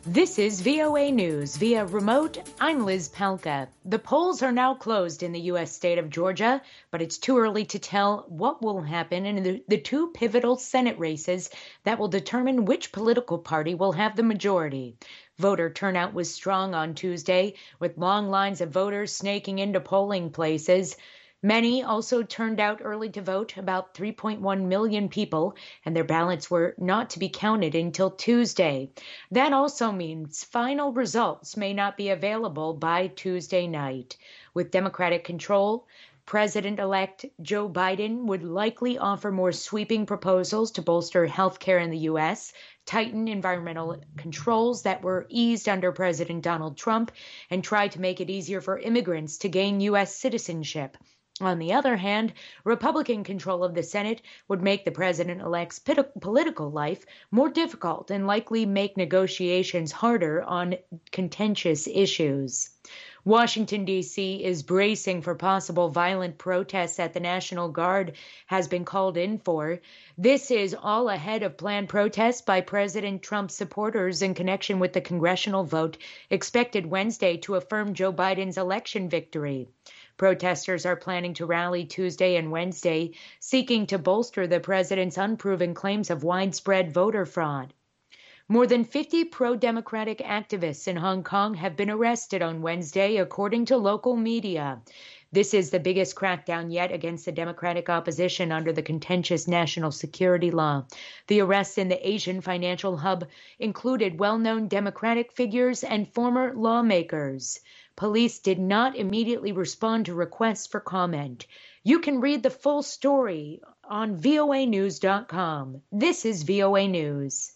This is VOA News via remote. I'm Liz Palka. The polls are now closed in the U.S. state of Georgia, but it's too early to tell what will happen in the two pivotal Senate races that will determine which political party will have the majority. Voter turnout was strong on Tuesday, with long lines of voters snaking into polling places. Many also turned out early to vote, about 3.1 million people, and their ballots were not to be counted until Tuesday. That also means final results may not be available by Tuesday night. With Democratic control, President-elect Joe Biden would likely offer more sweeping proposals to bolster health care in the U.S., tighten environmental controls that were eased under President Donald Trump, and try to make it easier for immigrants to gain U.S. citizenship. On the other hand, Republican control of the Senate would make the president-elect's political life more difficult and likely make negotiations harder on contentious issues. Washington, D.C. is bracing for possible violent protests that the National Guard has been called in for. This is all ahead of planned protests by President Trump's supporters in connection with the congressional vote expected Wednesday to affirm Joe Biden's election victory. Protesters are planning to rally Tuesday and Wednesday, seeking to bolster the president's unproven claims of widespread voter fraud. More than 50 pro-democratic activists in Hong Kong have been arrested on Wednesday, according to local media. This is the biggest crackdown yet against the Democratic opposition under the contentious national security law. The arrests in the Asian financial hub included well-known Democratic figures and former lawmakers. Police did not immediately respond to requests for comment. You can read the full story on voanews.com. This is VOA News.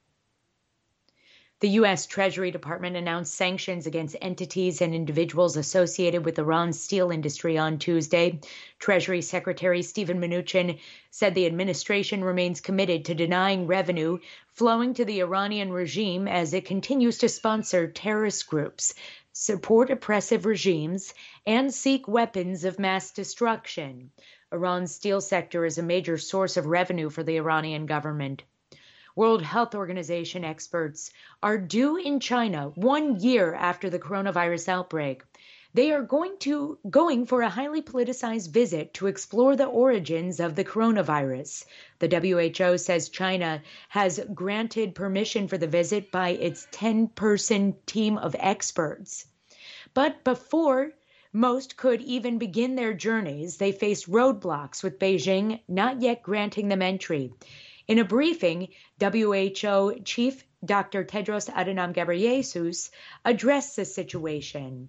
The U.S. Treasury Department announced sanctions against entities and individuals associated with Iran's steel industry on Tuesday. Treasury Secretary Steven Mnuchin said the administration remains committed to denying revenue flowing to the Iranian regime as it continues to sponsor terrorist groups, support oppressive regimes, and seek weapons of mass destruction. Iran's steel sector is a major source of revenue for the Iranian government. World Health Organization experts are due in China 1 year after the coronavirus outbreak. They are going for a highly politicized visit to explore the origins of the coronavirus. The WHO says China has granted permission for the visit by its 10-person team of experts. But before most could even begin their journeys, they faced roadblocks, with Beijing not yet granting them entry. In a briefing, WHO Chief Dr. Tedros Adhanom Ghebreyesus addressed the situation.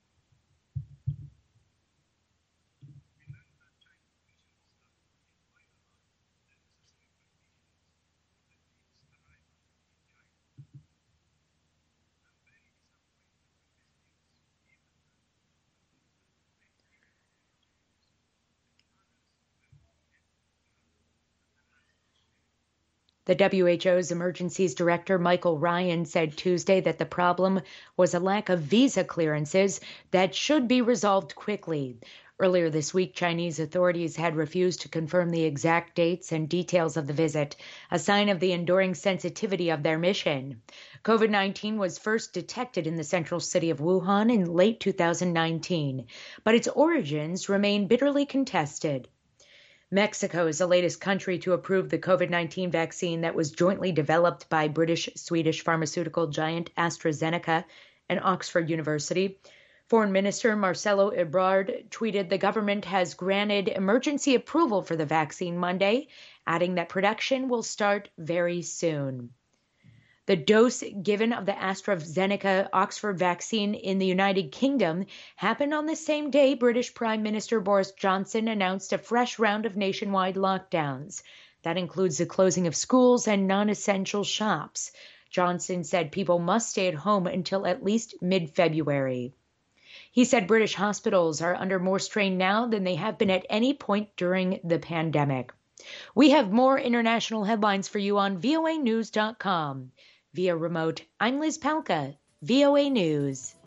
The WHO's emergencies director, Michael Ryan, said Tuesday that the problem was a lack of visa clearances that should be resolved quickly. Earlier this week, Chinese authorities had refused to confirm the exact dates and details of the visit, a sign of the enduring sensitivity of their mission. COVID-19 was first detected in the central city of Wuhan in late 2019, but its origins remain bitterly contested. Mexico is the latest country to approve the COVID-19 vaccine that was jointly developed by British-Swedish pharmaceutical giant AstraZeneca and Oxford University. Foreign Minister Marcelo Ebrard tweeted the government has granted emergency approval for the vaccine Monday, adding that production will start very soon. The dose given of the AstraZeneca Oxford vaccine in the United Kingdom happened on the same day British Prime Minister Boris Johnson announced a fresh round of nationwide lockdowns. That includes the closing of schools and non-essential shops. Johnson said people must stay at home until at least mid-February. He said British hospitals are under more strain now than they have been at any point during the pandemic. We have more international headlines for you on voanews.com. Via remote, I'm Liz Palka, VOA News.